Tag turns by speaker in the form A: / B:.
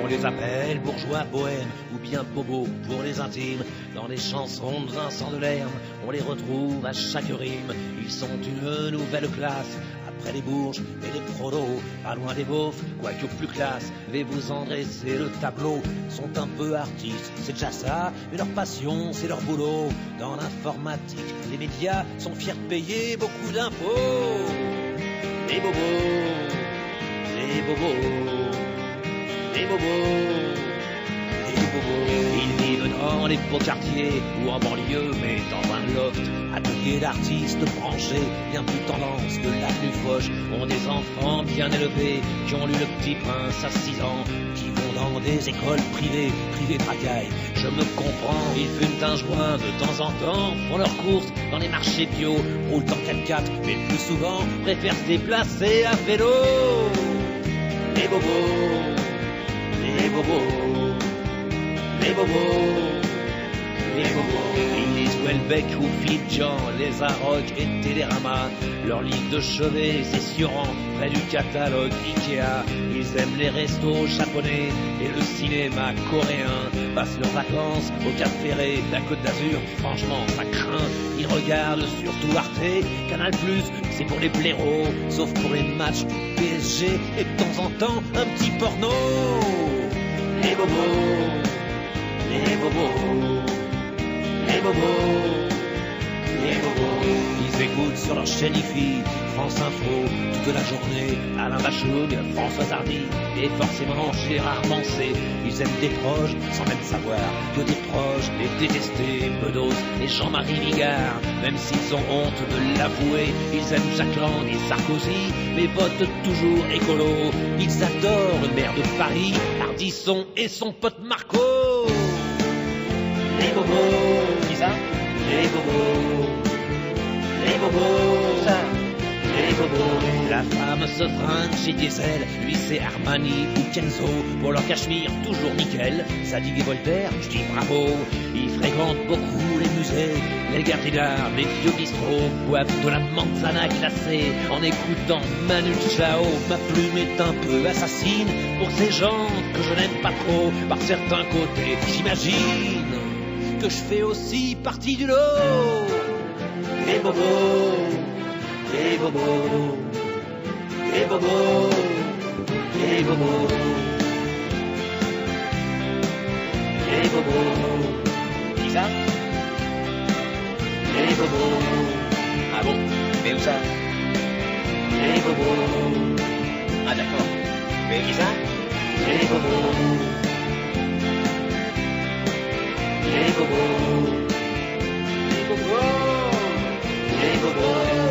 A: On les appelle bourgeois bohèmes ou bien bobos pour les intimes. Dans les chansons de Vincent Delerme, on les retrouve à chaque rime. Ils sont une nouvelle classe, après les bourges et les prolos, pas loin des beaufs, quoique plus classe. Mais vous en dressez le tableau, sont un peu artistes, c'est déjà ça, mais leur passion, c'est leur boulot. Dans l'informatique, les médias sont fiers de payer beaucoup d'impôts. Les bobos, les bobos, les bobos, les bobos. Ils vivent dans les beaux quartiers ou en banlieue, mais dans un loft. Atelier d'artistes branchés, bien plus tendance que l'avenue Foch. Ont des enfants bien élevés, qui ont lu Le Petit Prince à 6 ans, qui vont dans des écoles privées, privées de racailles. Je me comprends, ils fument un joint de temps en temps, font leurs courses dans les marchés bio, roulent en 4x4, mais le plus souvent préfèrent se déplacer à vélo. Les bobos, les bobos, les bobos, les bobos. Ils lisent Houellebecq ou Philippe-Jean, les Arocs et Télérama. Leur livre de chevet, c'est Sioran, près du catalogue Ikea. Ils aiment les restos japonais et le cinéma coréen. Passent leurs vacances au Cap Ferré, la Côte d'Azur, franchement ça craint. Ils regardent surtout Arte, Canal+, c'est pour les blaireaux, sauf pour les matchs du PSG et de temps en temps un petit porno. Les bobos, les bobos, les bobos, les bobos. Ils écoutent sur leur chaîne IFI, France Info, toute la journée, Alain Bachung, Françoise Hardy, et forcément Gérard Manset. Ils aiment des proches, sans même savoir que des proches les détester, Bedos et Jean-Marie Bigard. Même s'ils ont honte de l'avouer, ils aiment Jacques Lang et Sarkozy, mais votent toujours écolo. Ils adorent le maire de Paris, Ardisson et son pote Marco. Les bobos, qui ça? Les bobos, les bobos, ça. Les bobos. La femme se fringue chez Diesel, lui c'est Armani ou Kenzo. Pour leur cachemire, toujours nickel. Zadig et Voltaire, je dis bravo. Ils fréquentent beaucoup les musées, les gares d'art, les vieux bistrots. Boivent de la manzana glacée en écoutant Manu Chao. Ma plume est un peu assassine pour ces gens que je n'aime pas trop. Par certains côtés, j'imagine que je fais aussi partie du lot. Les bobos, les bobos, les bobos, les bobos, les bobos. Qui ça? Les bobos. Ah bon? Mais où ça? Les bobos. Ah d'accord. Mais qui ça? Les bobos. Les bobos. Les bobos. Les bobos.